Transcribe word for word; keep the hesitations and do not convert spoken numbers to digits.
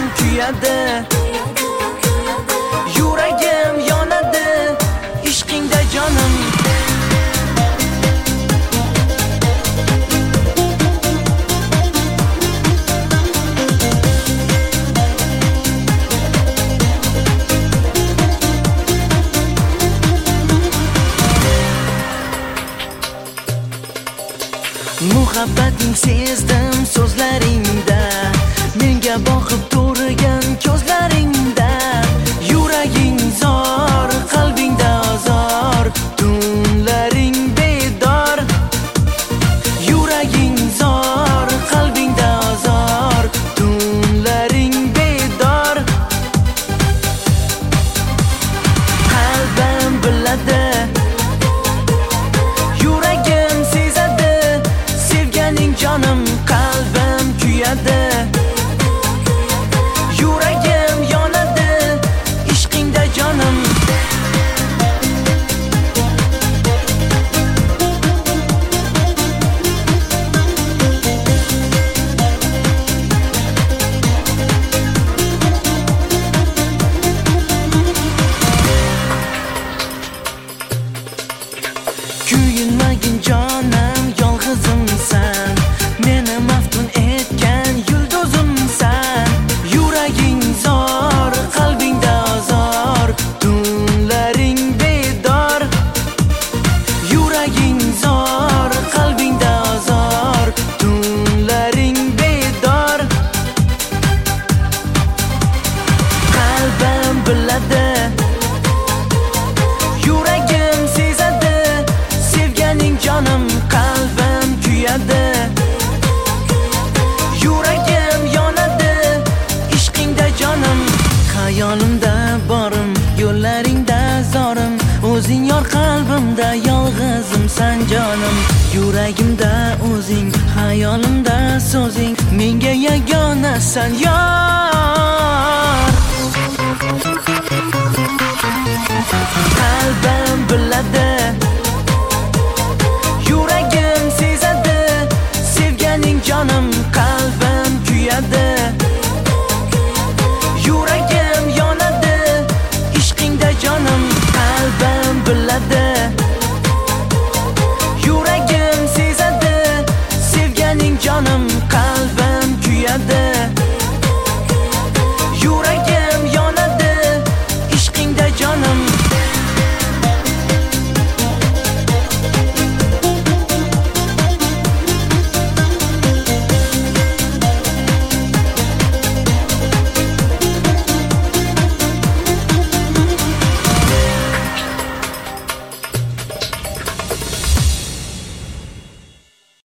kuyadi, yuragim yonadi ishqingda jonim. Muhabbating sezdim so'zlaringda, menga boqib turgan ko'zlaringda. Yuraging zor, qalbingda ozor, tunlaring bedor. Yuraging zor, qalbingda ozor, tunlaring bedor. Qalbim biladi, yuragim sezadi, sevganing jonim, qalbim kuyadi, yuragim yonadi ishqingda jonim. Kuyinmagin jonim, yolg'izimsan, meni maftun etgan yulduzimsan. Yuraging zor, qalbingda ozor, tunlaring bedor. Yuraging zor, qalbingda ozor, tunlaring bedor. Qalbim biladi, yuragim sezadi, sevganing jonim, qalbim kuyadi, yuragim yonadi ishqingda jonim. Xayolimda borim, yo'llaringda zorim, o'zing yor qalbimda yolg'izimsan jonim. Yuragimda o'zing, xayolimda so'zing, menga yagonasan yor. Qalbim biladi,